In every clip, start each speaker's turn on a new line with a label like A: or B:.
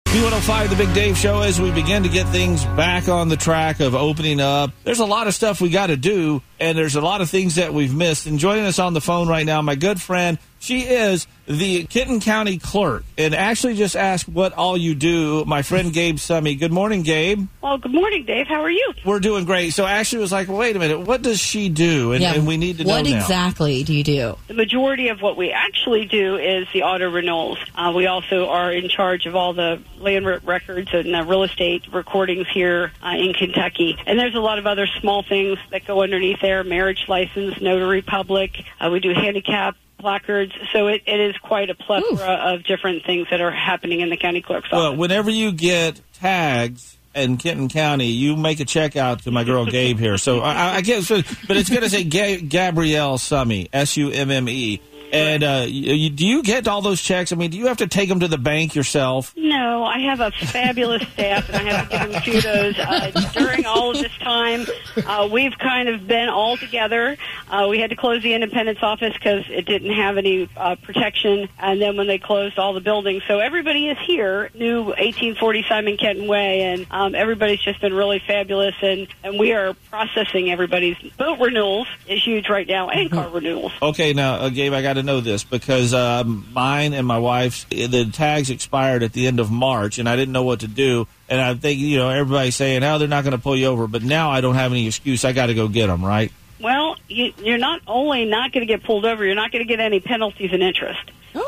A: B105, The Big Dave Show, as we begin to get things back on the track of opening up. There's a lot of stuff we got to do, and there's a lot of things that we've missed. And joining us on the phone right now, my good friend, she is the Kenton County Clerk, and actually just asked what all you do, my friend Gabe Summey. Good morning, Gabe.
B: Well, good morning, Dave. How are you?
A: We're doing great. So Ashley was like, well, wait a minute, what does she do? And we need to know now.
C: What exactly do you do?
B: The majority of what we actually do is the auto renewals. We also are in charge of all the land records and real estate recordings here in Kentucky. And there's a lot of other small things that go underneath there, marriage license, notary public. We do handicap placards. So it is quite a plethora of different things that are happening in the county clerk's office.
A: Well, whenever you get tags in Kenton County, you make a check out to my girl Gabe here. So I guess, but it's going to say Gabrielle Summey, Summe. And do you get all those checks? I mean, do you have to take them to the bank yourself?
B: No, I have a fabulous staff, and I have to give them kudos. During all of this time, we've kind of been all together. We had to close the Independence office because it didn't have any protection, and then when they closed all the buildings. So everybody is here, new 1840 Simon Kenton Way, and everybody's just been really fabulous, and we are processing everybody's boat renewals is huge right now, and car renewals.
A: Okay, now, Gabe, I got to know this because mine and my wife's, the tags expired at the end of March, and I didn't know what to do. And I think, everybody's saying, they're not going to pull you over. But now I don't have any excuse. I got to go get them, right?
B: Well, you're not only not going to get pulled over, you're not going to get any penalties and interest.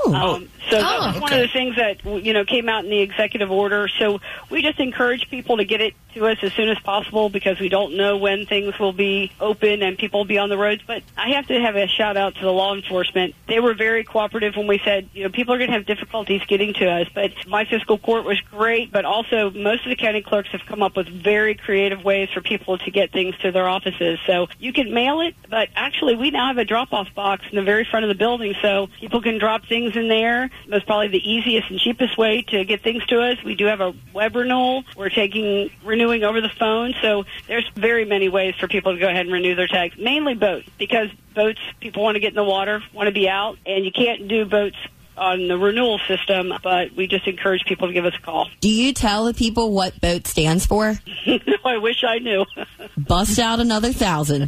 B: So that was one of the things that, came out in the executive order. So we just encourage people to get it to us as soon as possible because we don't know when things will be open and people will be on the roads. But I have to have a shout out to the law enforcement. They were very cooperative when we said, people are going to have difficulties getting to us. But my fiscal court was great, but also most of the county clerks have come up with very creative ways for people to get things to their offices. So you can mail it, but actually we now have a drop-off box in the very front of the building so people can drop things in there. That's probably the easiest and cheapest way to get things to us. We do have a web renewal. We're renewing over the phone. So there's very many ways for people to go ahead and renew their tags, mainly boats, because boats, people want to get in the water, want to be out, and you can't do boats on the renewal system, but we just encourage people to give us a call.
C: Do you tell the people what BOAT stands for?
B: No, I wish I knew.
C: Bust out another 1,000.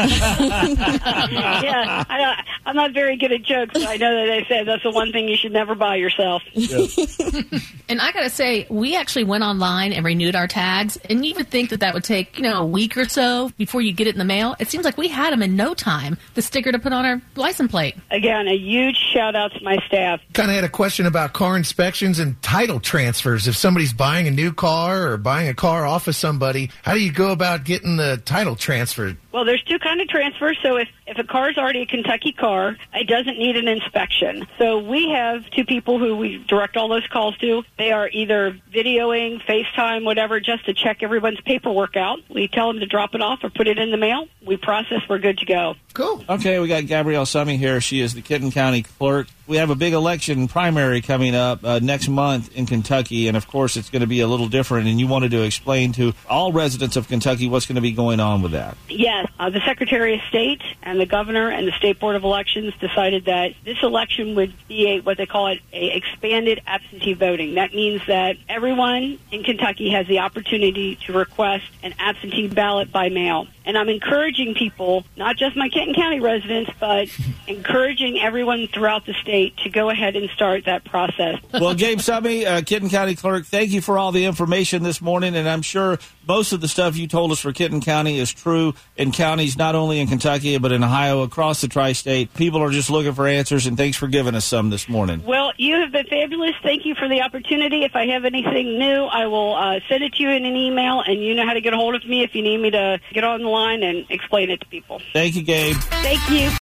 B: Yeah, I'm not very good at jokes, but I know that they said that's the one thing you should never buy yourself.
A: Yes.
D: And I got to say, we actually went online and renewed our tags, and you would think that would take, a week or so before you get it in the mail. It seems like we had them in no time, the sticker to put on our license plate.
B: Again, a huge shout-out to my staff.
E: Kind of had a question about car inspections and title transfers. If somebody's buying a new car or buying a car off of somebody, how do you go about getting the title transferred?
B: Well, there's two kinds of transfers. So if a car is already a Kentucky car, it doesn't need an inspection. So we have two people who we direct all those calls to. They are either videoing, FaceTime, whatever, just to check everyone's paperwork out. We tell them to drop it off or put it in the mail. We process. We're good to go.
E: Cool.
A: Okay, we got Gabrielle Summey here. She is the Kenton County Clerk. We have a big election primary coming up next month in Kentucky, and of course it's going to be a little different, and you wanted to explain to all residents of Kentucky what's going to be going on with that.
B: Yes, the Secretary of State and the Governor and the State Board of Elections decided that this election would be what they call it, a expanded absentee voting. That means that everyone in Kentucky has the opportunity to request an absentee ballot by mail. And I'm encouraging people, not just my Kenton County residents, but encouraging everyone throughout the state to go ahead and start that process.
A: Well, Gabe Summey, Kenton County Clerk, thank you for all the information this morning, and I'm sure most of the stuff you told us for Kenton County is true in counties not only in Kentucky but in Ohio, across the tri-state. People are just looking for answers, and thanks for giving us some this morning.
B: Well, you have been fabulous. Thank you for the opportunity. If I have anything new, I will send it to you in an email, and you know how to get a hold of me if you need me to get on the line and explain it to people.
A: Thank you, Gabe.
B: Thank you.